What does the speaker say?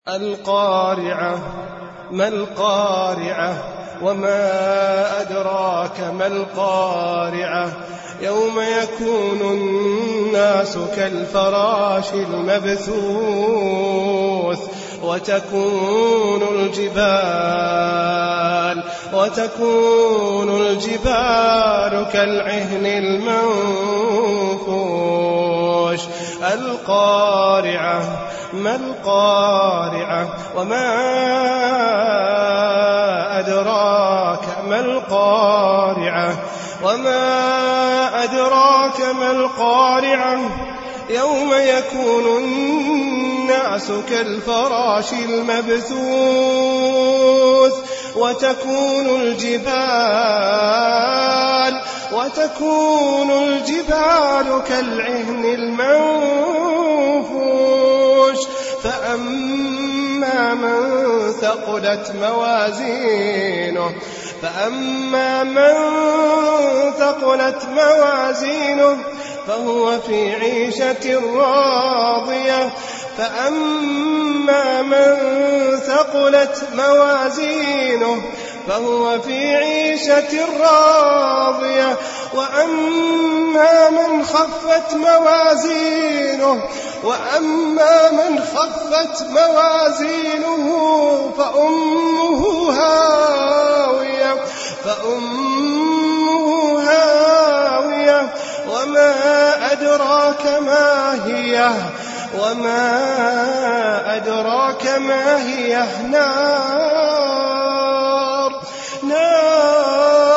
القارعة. ما القارعة وما أدراك ما القارعة يوم يكون الناس كالفراش المبثوث وتكون الجبال كالعهن المنفوش. القارعة. ما القارعة وما أدراك ما القارعة وما أدراك ما القارعة يوم يكون الناس كالفراش المبثوث وتكون الجبال كالعهن المنفوش. فأما من ثقلت موازينه فهو في عيشة راضية. فأما من ثقلت موازينه فهو في عيشة راضية. وأما من خفت موازينه فأمه هاوية. وما أدراك ما هي نار